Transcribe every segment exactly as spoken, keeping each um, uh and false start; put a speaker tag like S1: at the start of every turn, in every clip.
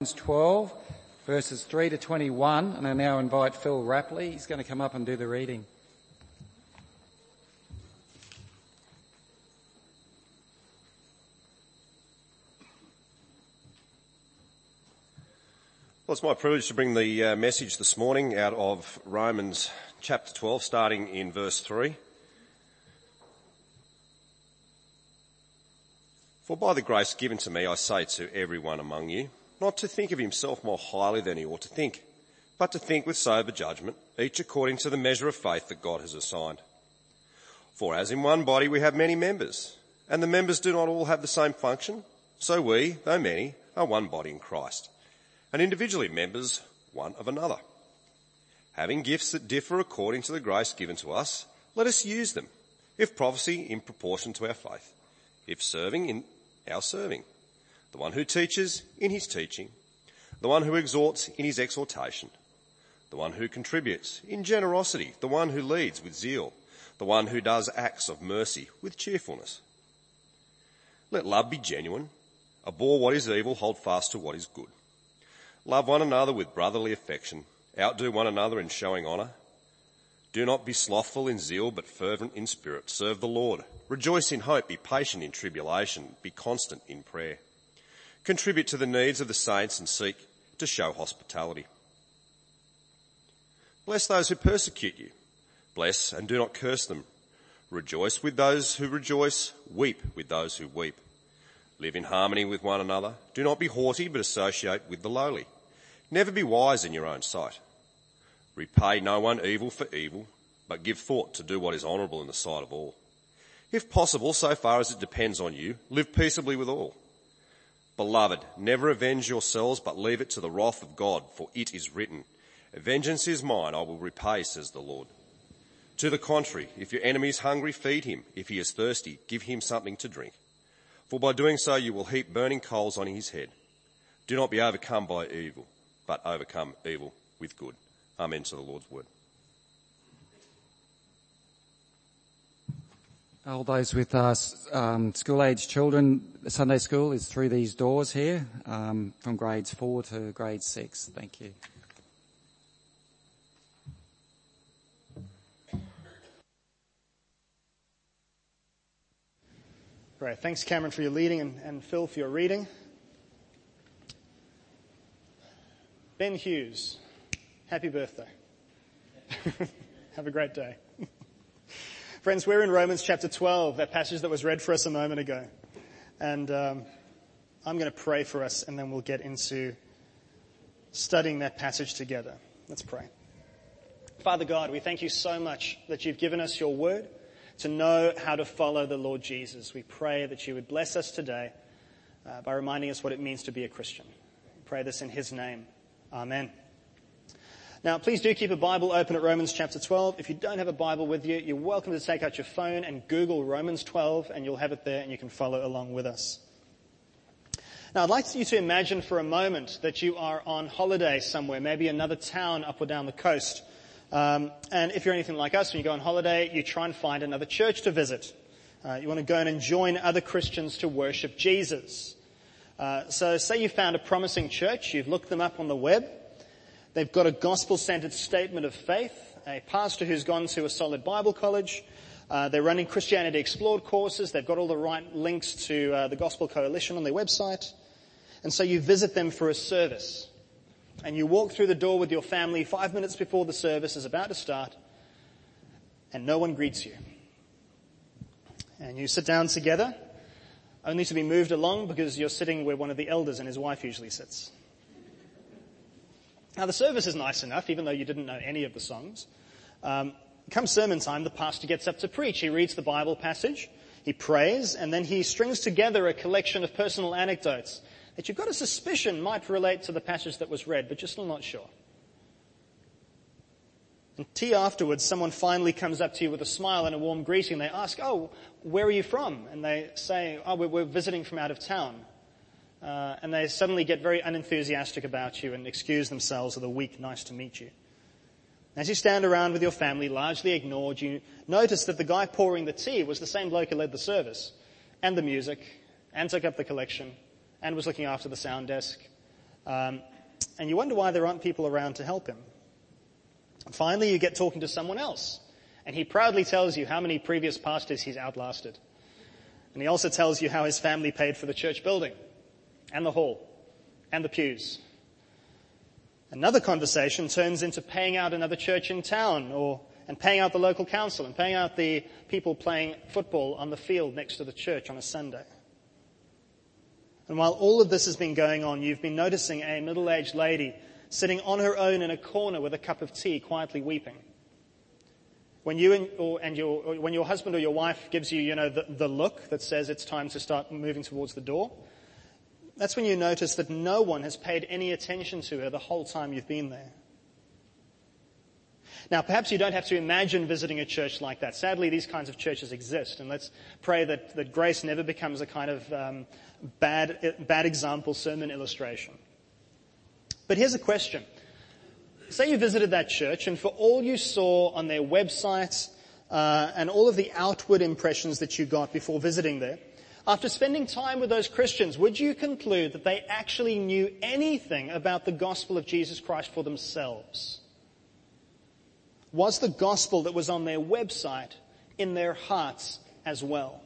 S1: twelve, verses three to twenty-one, and I now invite Phil Rapley. He's going to come up and do the reading.
S2: Well, it's my privilege to bring the uh, message this morning out of Romans chapter twelve, starting in verse three. For by the grace given to me, I say to everyone among you, not to think of himself more highly than he ought to think, but to think with sober judgment, each according to the measure of faith that God has assigned. For as in one body we have many members, and the members do not all have the same function, so we, though many, are one body in Christ, and individually members one of another. Having gifts that differ according to the grace given to us, let us use them. If prophecy, in proportion to our faith. If serving, in our serving. The one who teaches, in his teaching. The one who exhorts, in his exhortation. The one who contributes, in generosity. The one who leads, with zeal. The one who does acts of mercy, with cheerfulness. Let love be genuine. Abhor what is evil, hold fast to what is good. Love one another with brotherly affection. Outdo one another in showing honour. Do not be slothful in zeal, but fervent in spirit. Serve the Lord. Rejoice in hope. Be patient in tribulation. Be constant in prayer. Contribute to the needs of the saints and seek to show hospitality. Bless those who persecute you. Bless and do not curse them. Rejoice with those who rejoice. Weep with those who weep. Live in harmony with one another. Do not be haughty, but associate with the lowly. Never be wise in your own sight. Repay no one evil for evil, but give thought to do what is honourable in the sight of all. If possible, so far as it depends on you, live peaceably with all. Beloved, never avenge yourselves, but leave it to the wrath of God, for it is written, vengeance is mine, I will repay, says the Lord. To the contrary, if your enemy is hungry, feed him. If he is thirsty, give him something to drink. For by doing so you will heap burning coals on his head. Do not be overcome by evil, but overcome evil with good. Amen to the Lord's word.
S1: All those with uh, um, school-age children, Sunday school is through these doors here, um, from grades four to grade six. Thank you.
S3: Great. Thanks, Cameron, for your leading, and, and Phil for your reading. Ben Hughes, happy birthday. Have a great day. Friends, we're in Romans chapter twelve, that passage that was read for us a moment ago. And um, I'm going to pray for us, and then we'll get into studying that passage together. Let's pray. Father God, we thank you so much that you've given us your word to know how to follow the Lord Jesus. We pray that you would bless us today uh, by reminding us what it means to be a Christian. We pray this in his name. Amen. Now, please do keep a Bible open at Romans chapter twelve. If you don't have a Bible with you, you're welcome to take out your phone and Google Romans twelve, and you'll have it there and you can follow along with us. Now, I'd like you to imagine for a moment that you are on holiday somewhere, maybe another town up or down the coast. Um, and if you're anything like us, when you go on holiday, you try and find another church to visit. Uh, you want to go in and join other Christians to worship Jesus. Uh, so say you found a promising church, you've looked them up on the web. They've got a gospel-centered statement of faith, a pastor who's gone to a solid Bible college. Uh, they're running Christianity Explored courses. They've got all the right links to uh, the Gospel Coalition on their website. And so you visit them for a service. And you walk through the door with your family five minutes before the service is about to start, and no one greets you. And you sit down together, only to be moved along because you're sitting where one of the elders and his wife usually sits. Now, the service is nice enough, even though you didn't know any of the songs. Um, come sermon time, the pastor gets up to preach. He reads the Bible passage, he prays, and then he strings together a collection of personal anecdotes that you've got a suspicion might relate to the passage that was read, but you're still not sure. And tea afterwards, someone finally comes up to you with a smile and a warm greeting. They ask, oh, where are you from? And they say, oh, we're visiting from out of town. Uh, and they suddenly get very unenthusiastic about you and excuse themselves with a weak, nice to meet you. As you stand around with your family, largely ignored, you notice that the guy pouring the tea was the same bloke who led the service and the music and took up the collection and was looking after the sound desk. Um, and you wonder why there aren't people around to help him. Finally, you get talking to someone else, and he proudly tells you how many previous pastors he's outlasted. And he also tells you how his family paid for the church building and the hall and the pews. Another conversation turns into paying out another church in town, or and paying out the local council and paying out the people playing football on the field next to the church on a Sunday. And while all of this has been going on, you've been noticing a middle-aged lady sitting on her own in a corner with a cup of tea, quietly weeping. When you and, or, and your, or when your husband or your wife gives you, you know, the, the look that says it's time to start moving towards the door, that's when you notice that no one has paid any attention to her the whole time you've been there. Now, perhaps you don't have to imagine visiting a church like that. Sadly, these kinds of churches exist, and let's pray that, that Grace never becomes a kind of um, bad, bad example sermon illustration. But here's a question. Say you visited that church, and for all you saw on their website uh, and all of the outward impressions that you got before visiting there, after spending time with those Christians, would you conclude that they actually knew anything about the gospel of Jesus Christ for themselves? Was the gospel that was on their website in their hearts as well?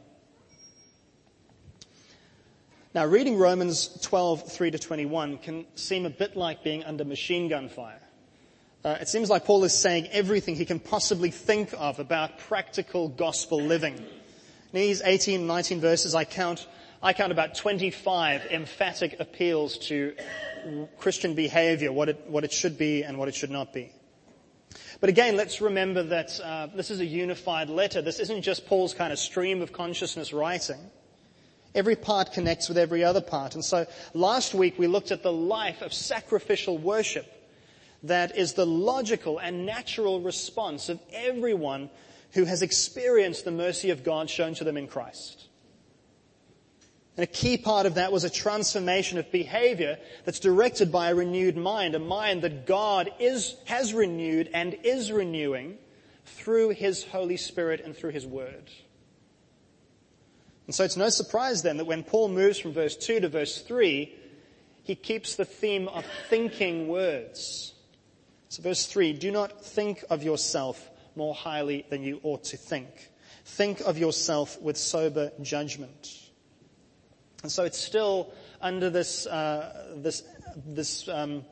S3: Now, reading Romans twelve, three to twenty-one can seem a bit like being under machine gun fire. Uh, it seems like Paul is saying everything he can possibly think of about practical gospel living. In these eighteen, nineteen verses, I count, I count about twenty-five emphatic appeals to Christian behavior, what it, what it should be and what it should not be. But again, let's remember that uh, this is a unified letter. This isn't just Paul's kind of stream of consciousness writing. Every part connects with every other part. And so last week we looked at the life of sacrificial worship that is the logical and natural response of everyone who has experienced the mercy of God shown to them in Christ. And a key part of that was a transformation of behavior that's directed by a renewed mind, a mind that God is, has renewed and is renewing through His Holy Spirit and through His Word. And so it's no surprise then that when Paul moves from verse two to verse three, he keeps the theme of thinking words. So verse three, do not think of yourself more highly than you ought to think. Think of yourself with sober judgment. And so it's still under this, uh, this, this, um,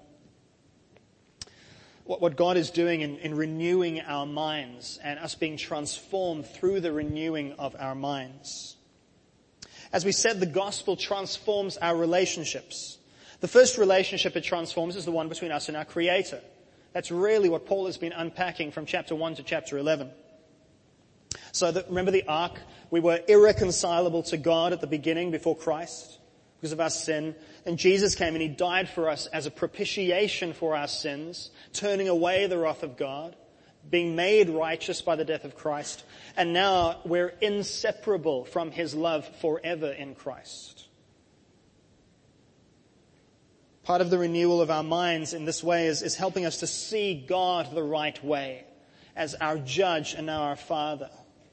S3: what, what God is doing in, in renewing our minds and us being transformed through the renewing of our minds. As we said, the gospel transforms our relationships. The first relationship it transforms is the one between us and our Creator. That's really what Paul has been unpacking from chapter one to chapter eleven. So that, remember the ark? We were irreconcilable to God at the beginning before Christ because of our sin. And Jesus came and He died for us as a propitiation for our sins, turning away the wrath of God, being made righteous by the death of Christ. And now we're inseparable from His love forever in Christ. Part of the renewal of our minds in this way is, is helping us to see God the right way as our judge and now our Father,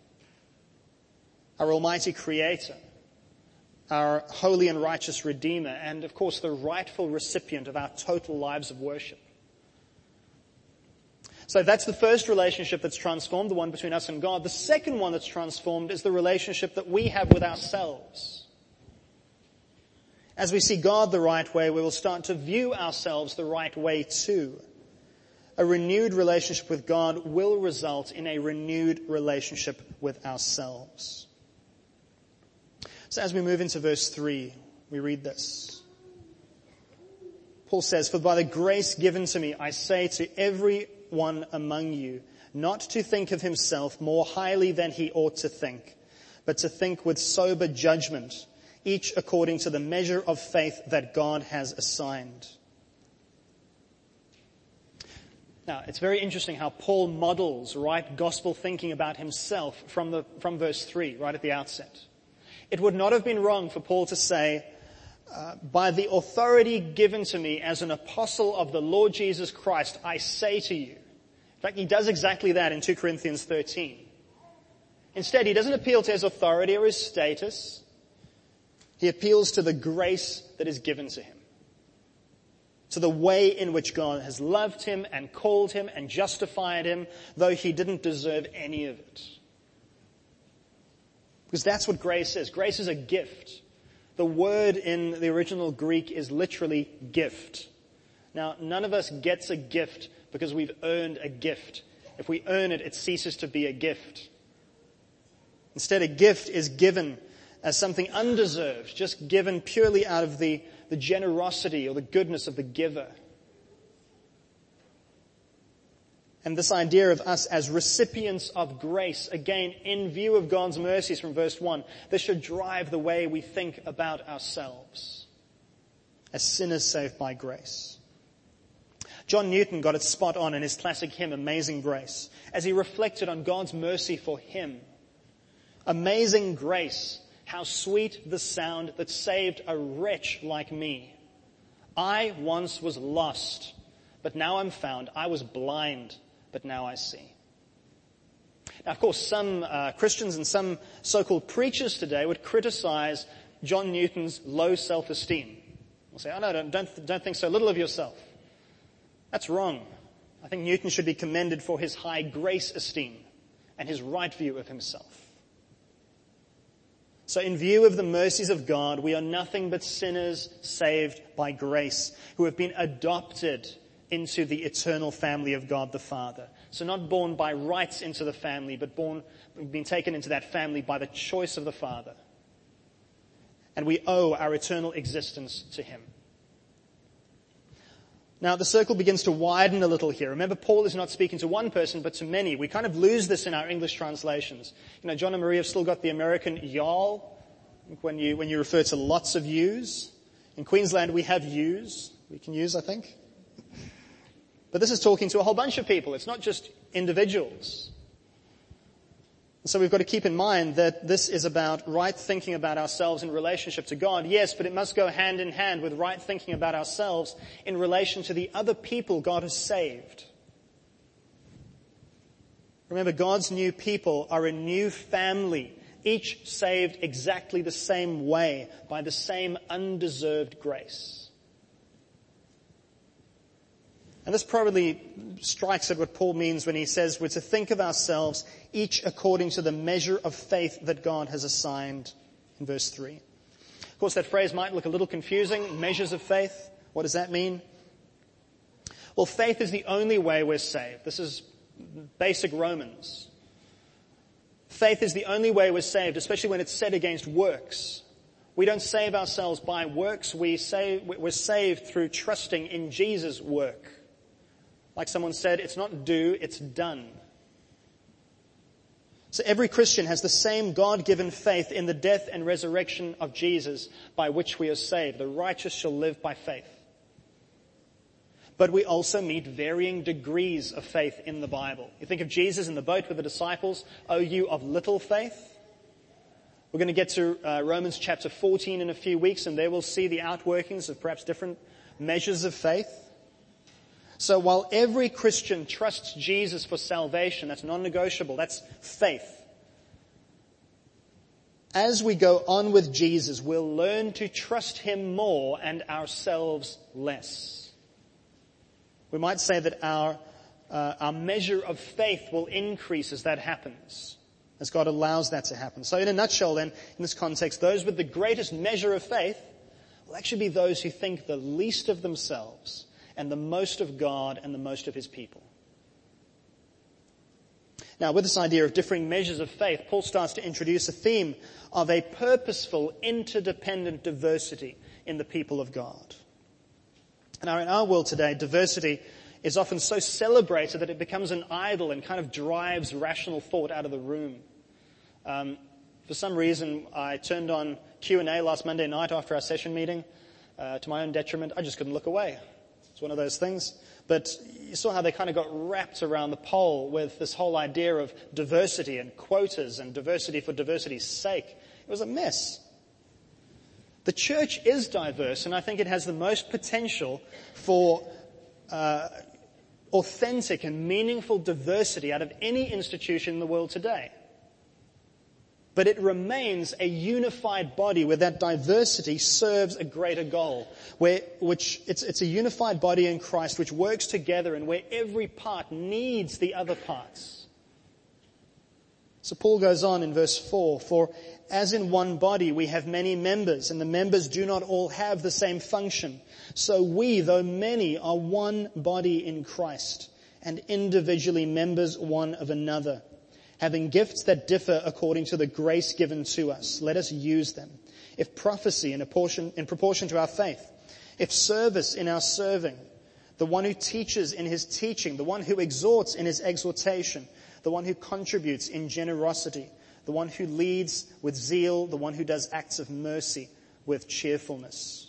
S3: our almighty Creator, our holy and righteous Redeemer, and of course the rightful recipient of our total lives of worship. So that's the first relationship that's transformed, the one between us and God. The second one that's transformed is the relationship that we have with ourselves. As we see God the right way, we will start to view ourselves the right way too. A renewed relationship with God will result in a renewed relationship with ourselves. So as we move into verse three, we read this. Paul says, "For by the grace given to me, I say to every one among you, not to think of himself more highly than he ought to think, but to think with sober judgment, each according to the measure of faith that God has assigned." Now, it's very interesting how Paul models right gospel thinking about himself from the from verse three, right at the outset. It would not have been wrong for Paul to say, uh, by the authority given to me as an apostle of the Lord Jesus Christ, I say to you. In fact, he does exactly that in two Corinthians thirteen. Instead, he doesn't appeal to his authority or his status. He appeals to the grace that is given to him. to the way in which God has loved him and called him and justified him, though he didn't deserve any of it. Because that's what grace is. Grace is a gift. The word in the original Greek is literally gift. Now, none of us gets a gift because we've earned a gift. If we earn it, it ceases to be a gift. Instead, a gift is given as something undeserved, just given purely out of the, the generosity or the goodness of the giver. And this idea of us as recipients of grace, again, in view of God's mercies from verse one, this should drive the way we think about ourselves as sinners saved by grace. John Newton got it spot on in his classic hymn, Amazing Grace, as he reflected on God's mercy for him. Amazing grace, how sweet the sound that saved a wretch like me. I once was lost, but now I'm found. I was blind, but now I see. Now, of course, some uh, Christians and some so-called preachers today would criticize John Newton's low self-esteem. They'll say, oh no, don't, don't, don't think so little of yourself. That's wrong. I think Newton should be commended for his high grace esteem and his right view of himself. So in view of the mercies of God, we are nothing but sinners saved by grace, who have been adopted into the eternal family of God the Father. So not born by rights into the family, but born, been taken into that family by the choice of the Father. And we owe our eternal existence to him. Now, the circle begins to widen a little here. Remember, Paul is not speaking to one person, but to many. We kind of lose this in our English translations. You know, John and Marie have still got the American y'all when you, when you refer to lots of yous. In Queensland, we have yous. We can use, I think. But this is talking to a whole bunch of people. It's not just individuals. So we've got to keep in mind that this is about right thinking about ourselves in relationship to God. Yes, but it must go hand in hand with right thinking about ourselves in relation to the other people God has saved. Remember, God's new people are a new family, each saved exactly the same way by the same undeserved grace. And this probably strikes at what Paul means when he says we're to think of ourselves each according to the measure of faith that God has assigned in verse three. Of course, that phrase might look a little confusing. Measures of faith. What does that mean? Well, faith is the only way we're saved. This is basic Romans. Faith is the only way we're saved, especially when it's set against works. We don't save ourselves by works. We save, we're saved through trusting in Jesus' work. Like someone said, it's not do, it's done. So every Christian has the same God-given faith in the death and resurrection of Jesus by which we are saved. The righteous shall live by faith. But we also meet varying degrees of faith in the Bible. You think of Jesus in the boat with the disciples, O you of little faith. We're going to get to uh, Romans chapter fourteen in a few weeks, and there we'll see the outworkings of perhaps different measures of faith. So while every Christian trusts Jesus for salvation, that's non-negotiable, that's faith. As we go on with Jesus, we'll learn to trust him more and ourselves less. We might say that our, uh, our measure of faith will increase as that happens, as God allows that to happen. So in a nutshell then, in this context, those with the greatest measure of faith will actually be those who think the least of themselves and the most of God and the most of his people. Now, with this idea of differing measures of faith, Paul starts to introduce a theme of a purposeful, interdependent diversity in the people of God. Now, in our world today, diversity is often so celebrated that it becomes an idol and kind of drives rational thought out of the room. Um, for some reason, I turned on Q and A last Monday night after our session meeting. Uh, to my own detriment, I just couldn't look away. It's one of those things. But you saw how they kind of got wrapped around the pole with this whole idea of diversity and quotas and diversity for diversity's sake. It was a mess. The church is diverse, and I think it has the most potential for uh, authentic and meaningful diversity out of any institution in the world today. but it remains a unified body where that diversity serves a greater goal, where, which it's, it's a unified body in Christ which works together and where every part needs the other parts. So Paul goes on in verse four, for as in one body we have many members, and the members do not all have the same function. So we, though many, are one body in Christ, and individually members one of another. Having gifts that differ according to the grace given to us, let us use them. If prophecy in proportion, in proportion to our faith, if service in our serving, the one who teaches in his teaching, the one who exhorts in his exhortation, the one who contributes in generosity, the one who leads with zeal, the one who does acts of mercy with cheerfulness.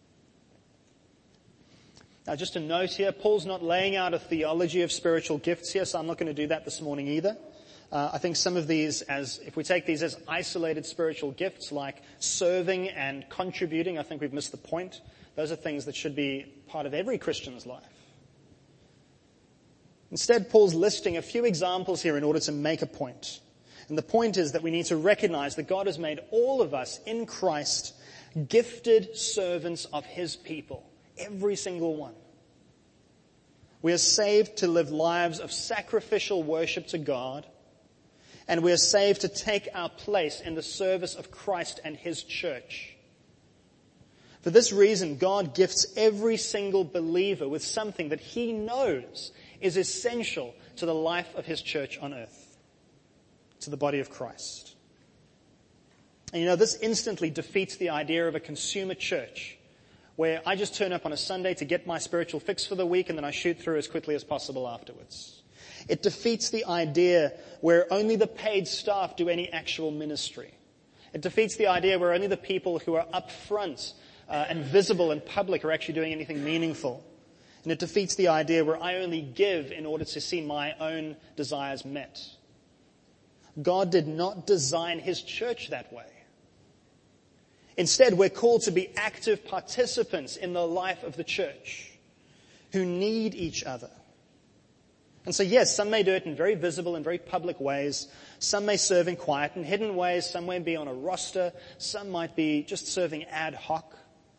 S3: Now, just a note here, Paul's not laying out a theology of spiritual gifts here, so I'm not going to do that this morning either. Uh, I think some of these, as if we take these as isolated spiritual gifts like serving and contributing, I think we've missed the point. Those are things that should be part of every Christian's life. Instead, Paul's listing a few examples here in order to make a point. And the point is that we need to recognize that God has made all of us in Christ gifted servants of his people. Every single one. We are saved to live lives of sacrificial worship to God, and we are saved to take our place in the service of Christ and his church. For this reason, God gifts every single believer with something that he knows is essential to the life of his church on earth, to the body of Christ. And you know, this instantly defeats the idea of a consumer church, where I just turn up on a Sunday to get my spiritual fix for the week and then I shoot through as quickly as possible afterwards. It defeats the idea where only the paid staff do any actual ministry. It defeats the idea where only the people who are up front uh, and visible and public are actually doing anything meaningful. And it defeats the idea where I only give in order to see my own desires met. God did not design his church that way. Instead, we're called to be active participants in the life of the church who need each other. And so yes, some may do it in very visible and very public ways. Some may serve in quiet and hidden ways. Some may be on a roster. Some might be just serving ad hoc.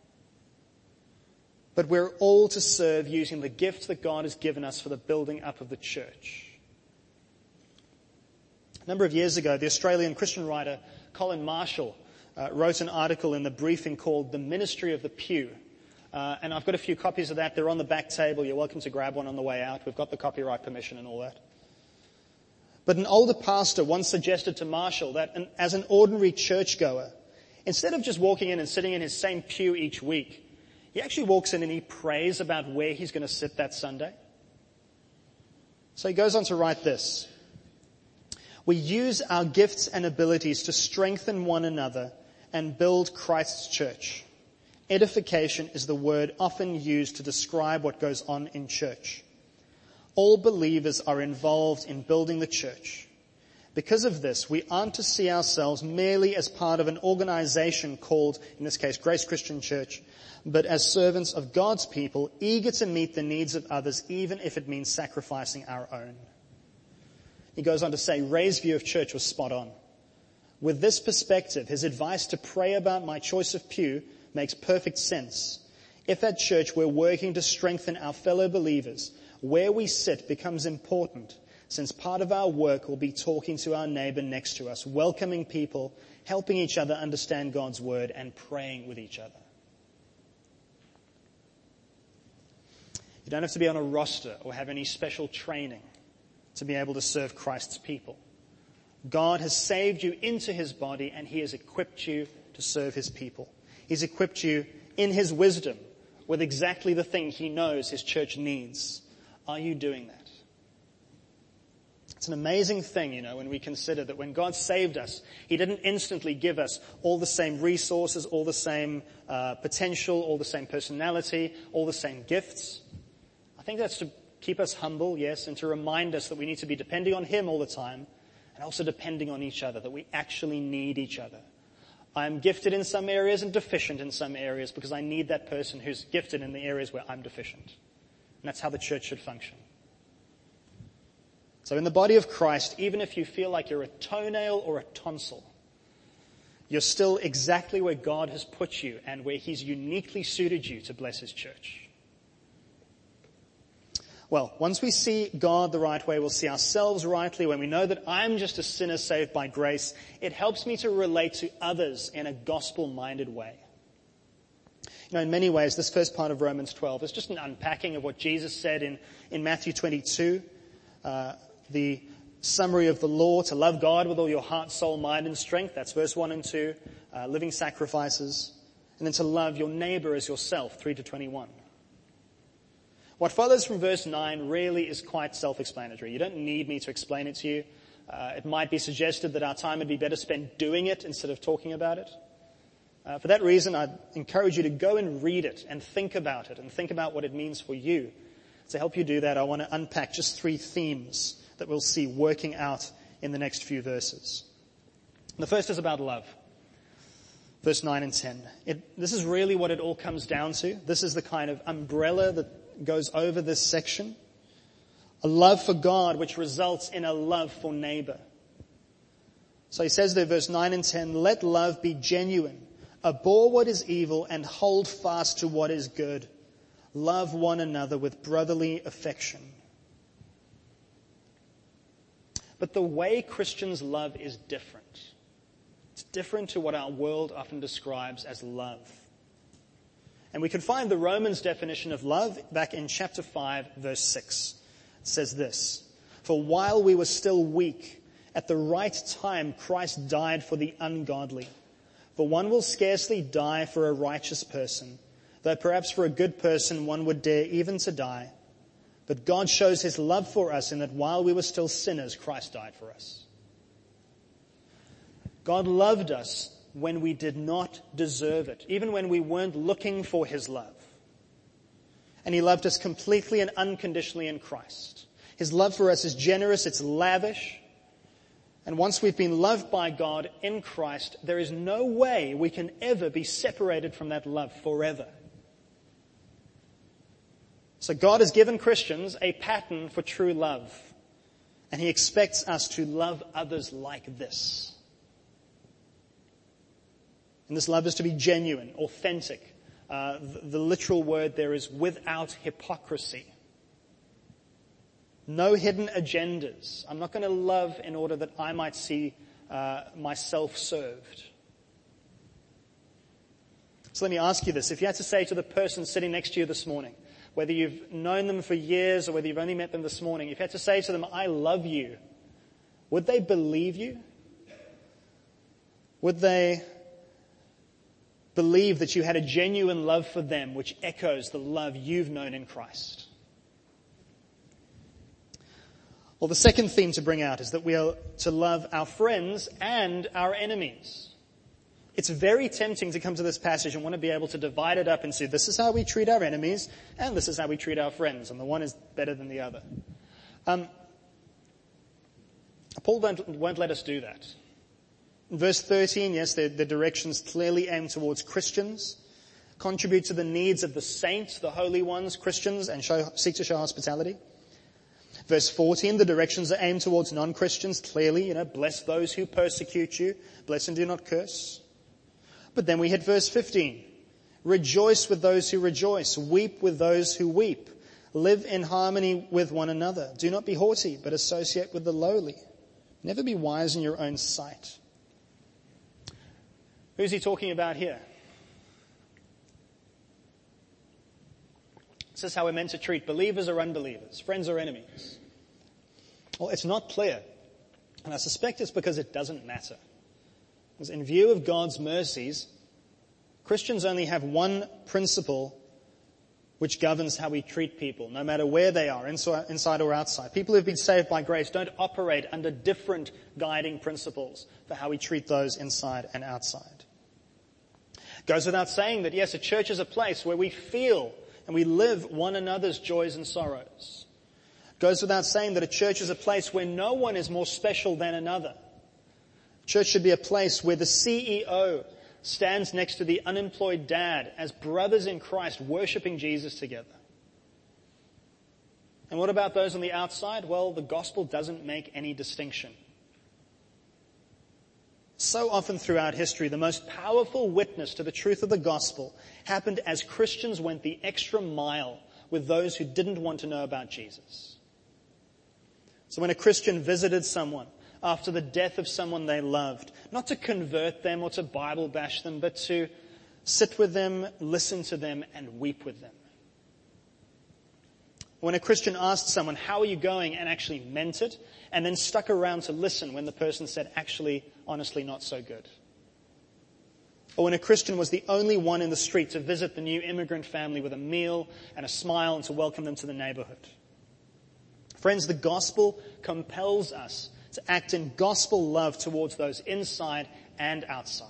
S3: But we're all to serve using the gift that God has given us for the building up of the church. A number of years ago, the Australian Christian writer Colin Marshall uh, wrote an article in the briefing called The Ministry of the Pew. Uh, and I've got a few copies of that. They're on the back table. You're welcome to grab one on the way out. We've got the copyright permission and all that. But an older pastor once suggested to Marshall that an, as an ordinary churchgoer, instead of just walking in and sitting in his same pew each week, he actually walks in and he prays about where he's going to sit that Sunday. So he goes on to write this. We use our gifts and abilities to strengthen one another and build Christ's church. Edification is the word often used to describe what goes on in church. All believers are involved in building the church. Because of this, we aren't to see ourselves merely as part of an organization called, in this case, Grace Christian Church, but as servants of God's people, eager to meet the needs of others, even if it means sacrificing our own. He goes on to say, Ray's view of church was spot on. With this perspective, his advice to pray about my choice of pew makes perfect sense. If at church we're working to strengthen our fellow believers, where we sit becomes important, since part of our work will be talking to our neighbor next to us, welcoming people, helping each other understand God's word, and praying with each other. You don't have to be on a roster or have any special training to be able to serve Christ's people. God has saved you into his body and he has equipped you to serve his people. He's equipped you in his wisdom with exactly the thing he knows his church needs. Are you doing that? It's an amazing thing, you know, when we consider that when God saved us, he didn't instantly give us all the same resources, all the same uh, potential, all the same personality, all the same gifts. I think that's to keep us humble, yes, and to remind us that we need to be depending on him all the time and also depending on each other, that we actually need each other. I am gifted in some areas and deficient in some areas because I need that person who's gifted in the areas where I'm deficient. And that's how the church should function. So in the body of Christ, even if you feel like you're a toenail or a tonsil, You're still exactly where God has put you and where he's uniquely suited you to bless his church. Well, once we see God the right way, we'll see ourselves rightly. When we know that I'm just a sinner saved by grace, it helps me to relate to others in a gospel-minded way. You know, in many ways, this first part of Romans twelve is just an unpacking of what Jesus said in, in Matthew twenty-two, uh, the summary of the law, to love God with all your heart, soul, mind, and strength. That's verse one and two, uh, living sacrifices. And then to love your neighbor as yourself, three to twenty-one. What follows from verse nine really is quite self-explanatory. You don't need me to explain it to you. Uh, it might be suggested that our time would be better spent doing it instead of talking about it. Uh, for that reason, I'd encourage you to go and read it and think about it and think about what it means for you. To help you do that, I want to unpack just three themes that we'll see working out in the next few verses. The first is about love. Verse nine and ten. It, this is really what it all comes down to. This is the kind of umbrella that goes over this section. A love for God which results in a love for neighbor. So he says there, verse nine and ten, let love be genuine. Abhor what is evil and hold fast to what is good. Love one another with brotherly affection. But the way Christians love is different. It's different to what our world often describes as love. And we can find the Romans definition of love back in chapter five, verse six. It says this, for while we were still weak, at the right time Christ died for the ungodly. For one will scarcely die for a righteous person, though perhaps for a good person one would dare even to die. But God shows his love for us in that while we were still sinners, Christ died for us. God loved us when we did not deserve it, even when we weren't looking for his love. And he loved us completely and unconditionally in Christ. His love for us is generous, it's lavish. And once we've been loved by God in Christ, there is no way we can ever be separated from that love forever. So God has given Christians a pattern for true love. And he expects us to love others like this. And this love is to be genuine, authentic. Uh, the, the literal word there is without hypocrisy. No hidden agendas. I'm not going to love in order that I might see uh, myself served. So let me ask you this. If you had to say to the person sitting next to you this morning, whether you've known them for years or whether you've only met them this morning, if you had to say to them, I love you, would they believe you? Would they believe that you had a genuine love for them which echoes the love you've known in Christ? Well, the second theme to bring out is that we are to love our friends and our enemies. It's very tempting to come to this passage and want to be able to divide it up and say, this is how we treat our enemies and this is how we treat our friends, and the one is better than the other. Um, Paul won't, won't let us do that. In verse thirteen, yes, the, the directions clearly aim towards Christians, contribute to the needs of the saints, the holy ones, Christians, and show, seek to show hospitality. Verse fourteen, the directions are aimed towards non-Christians, clearly, you know, bless those who persecute you, bless and do not curse. But then we hit verse fifteen. Rejoice with those who rejoice, weep with those who weep, live in harmony with one another. Do not be haughty, but associate with the lowly. Never be wise in your own sight. Who's he talking about here? This is how we're meant to treat believers or unbelievers, friends or enemies. Well, it's not clear. And I suspect it's because it doesn't matter. Because in view of God's mercies, Christians only have one principle which governs how we treat people, no matter where they are, inside or outside. People who have been saved by grace don't operate under different guiding principles for how we treat those inside and outside. It goes without saying that, yes, a church is a place where we feel and we live one another's joys and sorrows. It goes without saying that a church is a place where no one is more special than another. Church should be a place where the C E O stands next to the unemployed dad as brothers in Christ worshiping Jesus together. And what about those on the outside? Well, the gospel doesn't make any distinction. So often throughout history, the most powerful witness to the truth of the gospel happened as Christians went the extra mile with those who didn't want to know about Jesus. So when a Christian visited someone after the death of someone they loved, not to convert them or to Bible bash them, but to sit with them, listen to them, and weep with them. When a Christian asked someone, "How are you going?" and actually meant it, and then stuck around to listen when the person said, "Actually, honestly, not so good." Or when a Christian was the only one in the street to visit the new immigrant family with a meal and a smile and to welcome them to the neighborhood. Friends, the gospel compels us to act in gospel love towards those inside and outside.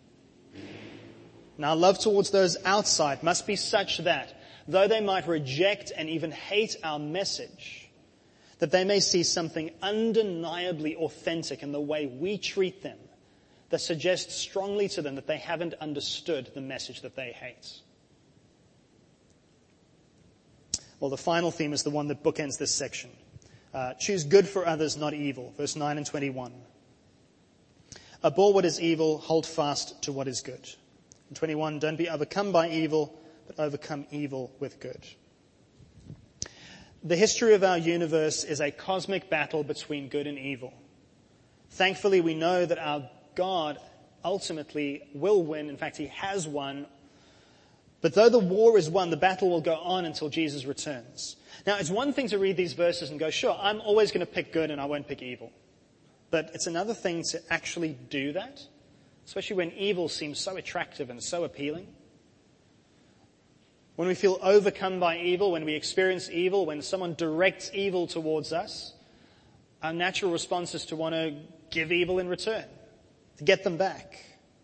S3: Now, love towards those outside must be such that, though they might reject and even hate our message, that they may see something undeniably authentic in the way we treat them that suggests strongly to them that they haven't understood the message that they hate. Well, the final theme is the one that bookends this section. Uh, choose good for others, not evil. Verse nine and twenty-one. Abhor what is evil, hold fast to what is good. And twenty-one, don't be overcome by evil, but overcome evil with good. The history of our universe is a cosmic battle between good and evil. Thankfully, we know that our God ultimately will win. In fact, he has won. But though the war is won, the battle will go on until Jesus returns. Now, it's one thing to read these verses and go, sure, I'm always going to pick good and I won't pick evil. But it's another thing to actually do that, especially when evil seems so attractive and so appealing. When we feel overcome by evil, when we experience evil, when someone directs evil towards us, our natural response is to want to give evil in return, to get them back.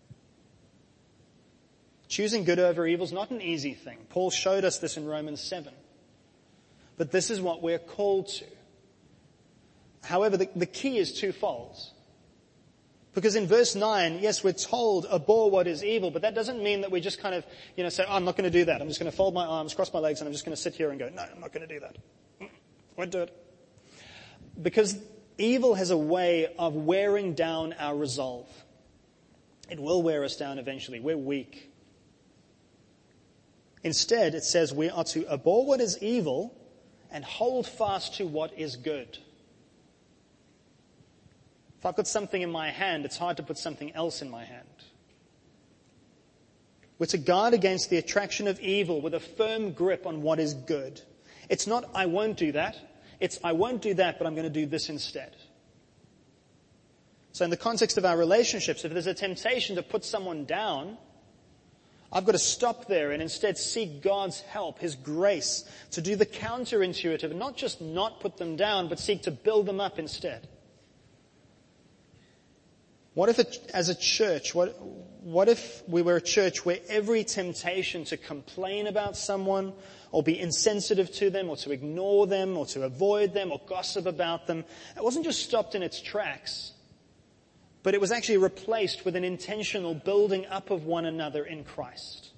S3: Choosing good over evil is not an easy thing. Paul showed us this in Romans seven. But this is what we're called to. However, the, the key is twofold. Because in verse nine, yes, we're told, abhor what is evil, but that doesn't mean that we just kind of, you know, say, oh, I'm not going to do that. I'm just going to fold my arms, cross my legs, and I'm just going to sit here and go, no, I'm not going to do that. Won't do it. Because evil has a way of wearing down our resolve. It will wear us down eventually. We're weak. Instead, it says we are to abhor what is evil and hold fast to what is good. If I've got something in my hand, it's hard to put something else in my hand. We're to guard against the attraction of evil with a firm grip on what is good. It's not, I won't do that. It's, I won't do that, but I'm going to do this instead. So in the context of our relationships, if there's a temptation to put someone down, I've got to stop there and instead seek God's help, His grace, to do the counterintuitive and not just not put them down, but seek to build them up instead. What if, it, as a church, what, what if we were a church where every temptation to complain about someone or be insensitive to them or to ignore them or to avoid them or gossip about them, it wasn't just stopped in its tracks, but it was actually replaced with an intentional building up of one another in Christ.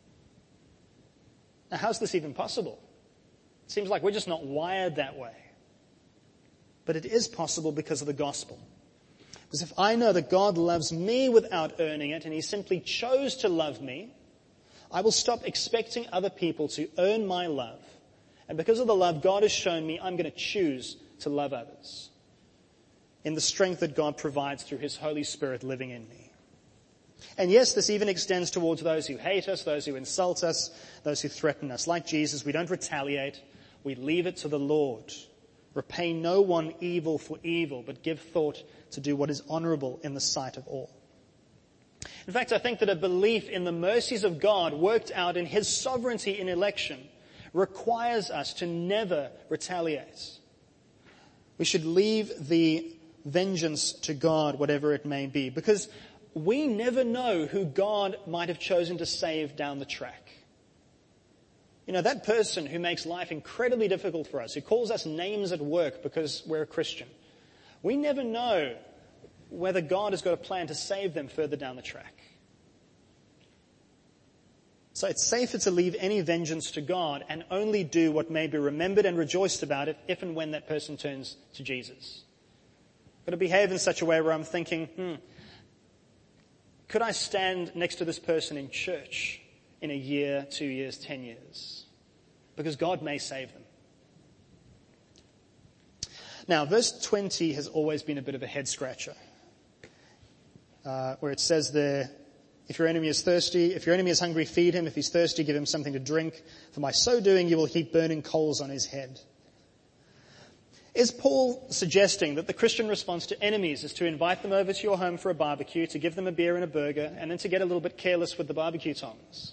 S3: Now, how's this even possible? It seems like we're just not wired that way. But it is possible because of the gospel. Because if I know that God loves me without earning it, and He simply chose to love me, I will stop expecting other people to earn my love. And because of the love God has shown me, I'm going to choose to love others in the strength that God provides through His Holy Spirit living in me. And yes, this even extends towards those who hate us, those who insult us, those who threaten us. Like Jesus, we don't retaliate. We leave it to the Lord. Repay no one evil for evil, but give thought to do what is honorable in the sight of all. In fact, I think that a belief in the mercies of God worked out in His sovereignty in election requires us to never retaliate. We should leave the vengeance to God, whatever it may be, because we never know who God might have chosen to save down the track. You know, that person who makes life incredibly difficult for us, who calls us names at work because we're a Christian, we never know whether God has got a plan to save them further down the track. So it's safer to leave any vengeance to God and only do what may be remembered and rejoiced about it if and when that person turns to Jesus. I've got to behave in such a way where I'm thinking, hmm, Could I stand next to this person in church in a year, two years, ten years? Because God may save them. Now, verse twenty has always been a bit of a head-scratcher, uh, where it says there, if your enemy is thirsty, if your enemy is hungry, feed him. If he's thirsty, give him something to drink. For by so doing, you will heap burning coals on his head. Is Paul suggesting that the Christian response to enemies is to invite them over to your home for a barbecue, to give them a beer and a burger, and then to get a little bit careless with the barbecue tongs?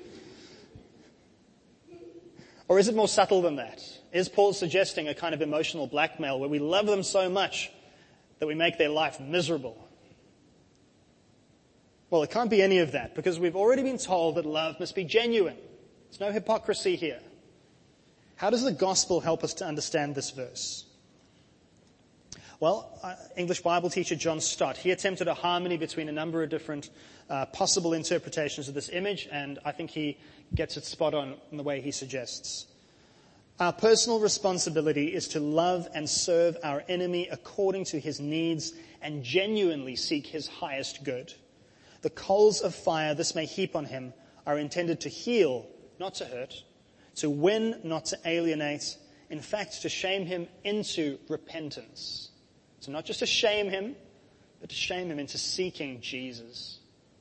S3: Or is it more subtle than that? Is Paul suggesting a kind of emotional blackmail where we love them so much that we make their life miserable? Well, it can't be any of that, because we've already been told that love must be genuine. There's no hypocrisy here. How does the gospel help us to understand this verse? Well, uh, English Bible teacher John Stott, he attempted a harmony between a number of different uh, possible interpretations of this image, and I think he gets it spot on in the way he suggests. Our personal responsibility is to love and serve our enemy according to his needs and genuinely seek his highest good. The coals of fire this may heap on him are intended to heal, not to hurt, to win, not to alienate, in fact, to shame him into repentance. So not just to shame him, but to shame him into seeking Jesus.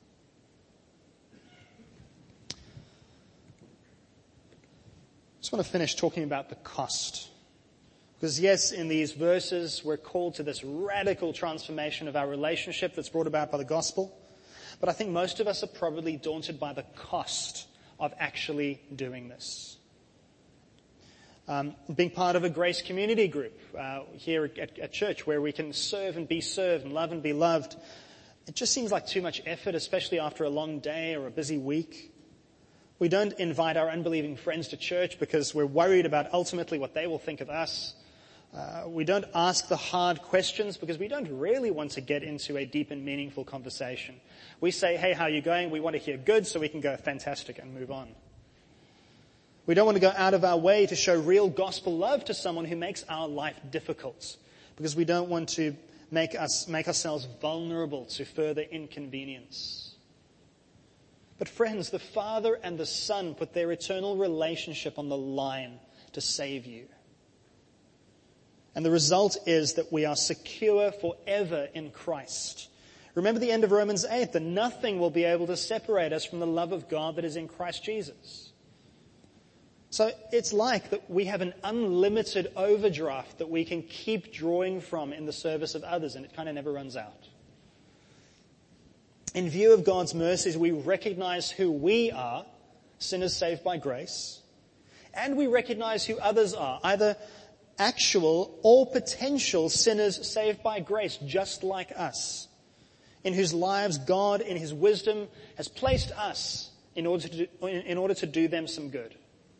S3: I just want to finish talking about the cost. Because yes, in these verses, we're called to this radical transformation of our relationship that's brought about by the gospel. But I think most of us are probably daunted by the cost of actually doing this. Um, being part of a grace community group uh, here at, at church where we can serve and be served and love and be loved, it just seems like too much effort, especially after a long day or a busy week. We don't invite our unbelieving friends to church because we're worried about ultimately what they will think of us. Uh, we don't ask the hard questions because we don't really want to get into a deep and meaningful conversation. We say, hey, how are you going? We want to hear good so we can go fantastic and move on. We don't want to go out of our way to show real gospel love to someone who makes our life difficult because we don't want to make us make ourselves vulnerable to further inconvenience. But friends, the Father and the Son put their eternal relationship on the line to save you. And the result is that we are secure forever in Christ. Remember the end of Romans eight, that nothing will be able to separate us from the love of God that is in Christ Jesus. So it's like that we have an unlimited overdraft that we can keep drawing from in the service of others, and it kind of never runs out. In view of God's mercies, we recognize who we are, sinners saved by grace, and we recognize who others are, either actual or potential sinners saved by grace, just like us, in whose lives God, in his wisdom, has placed us in order to do, in order to do them some good.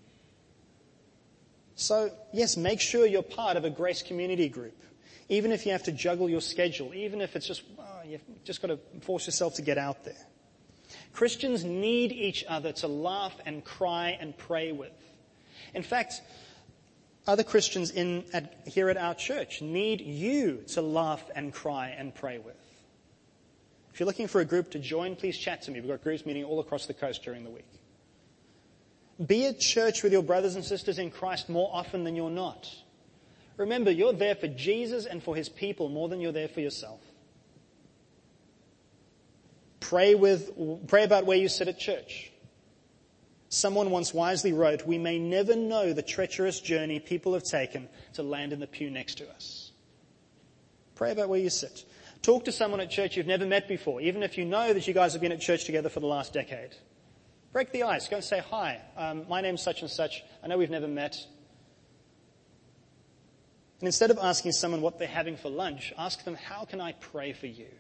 S3: So, yes, make sure you're part of a grace community group, even if you have to juggle your schedule, even if it's just, oh, you've just got to force yourself to get out there. Christians need each other to laugh and cry and pray with. In fact, other Christians in at, here at our church need you to laugh and cry and pray with. If you're looking for a group to join, please chat to me. We've got groups meeting all across the coast during the week. Be at church with your brothers and sisters in Christ more often than you're not. Remember, you're there for Jesus and for his people more than you're there for yourself. Pray with, pray about where you sit at church. Someone once wisely wrote, we may never know the treacherous journey people have taken to land in the pew next to us. Pray about where you sit. Talk to someone at church you've never met before, even if you know that you guys have been at church together for the last decade. Break the ice. Go and say, hi, um, my name's such and such. I know we've never met. And instead of asking someone what they're having for lunch, ask them, how can I pray for you?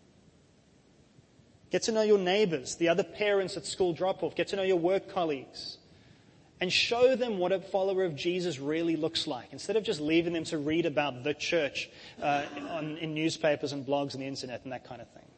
S3: Get to know your neighbors, the other parents at school drop-off. Get to know your work colleagues. And show them what a follower of Jesus really looks like, instead of just leaving them to read about the church uh, on, in newspapers and blogs and the internet and that kind of thing.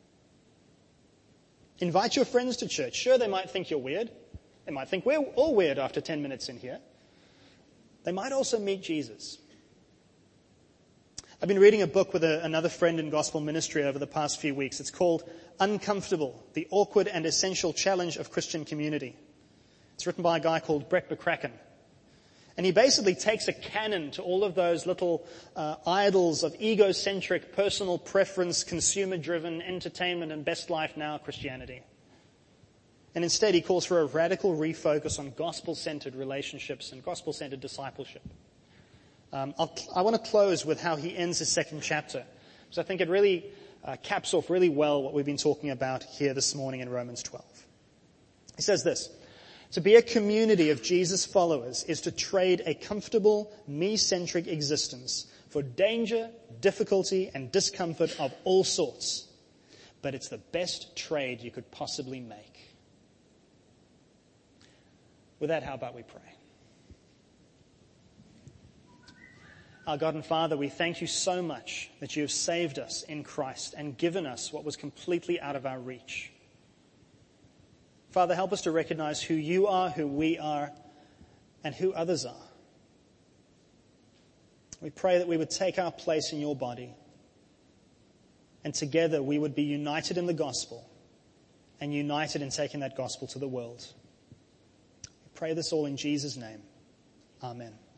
S3: Invite your friends to church. Sure, they might think you're weird. They might think we're all weird after ten minutes in here. They might also meet Jesus. I've been reading a book with a, another friend in gospel ministry over the past few weeks. It's called Uncomfortable, the Awkward and Essential Challenge of Christian Community. It's written by a guy called Brett McCracken. And he basically takes a canon to all of those little uh, idols of egocentric, personal preference, consumer-driven entertainment and best life now Christianity. And instead he calls for a radical refocus on gospel-centered relationships and gospel-centered discipleship. Um, I'll, I want to close with how he ends his second chapter, because I think it really uh, caps off really well what we've been talking about here this morning in Romans twelve. He says this: to be a community of Jesus followers is to trade a comfortable, me-centric existence for danger, difficulty, and discomfort of all sorts. But it's the best trade you could possibly make. With that, how about we pray? Our God and Father, we thank you so much that you have saved us in Christ and given us what was completely out of our reach. Father, help us to recognize who you are, who we are, and who others are. We pray that we would take our place in your body, and together we would be united in the gospel and united in taking that gospel to the world. We pray this all in Jesus' name. Amen.